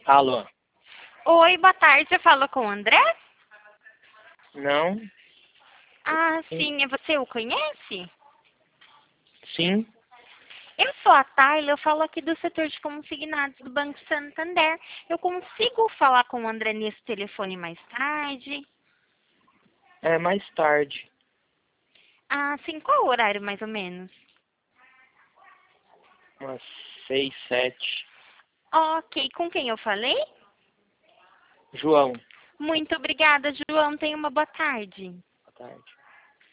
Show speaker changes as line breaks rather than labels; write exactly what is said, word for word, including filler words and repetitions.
Alô?
Oi, boa tarde. Eu falo com o André?
Não?
Ah,
Sim.
sim. E você o conhece?
Sim?
Eu sou a Tayla, eu falo aqui do setor de consignados do Banco Santander. Eu consigo falar com o André nesse telefone mais tarde?
É mais tarde.
Ah, sim. Qual o horário mais ou menos?
Umas seis, sete.
Ok. Com quem eu falei?
João.
Muito obrigada, João. Tenha uma boa tarde.
Boa tarde.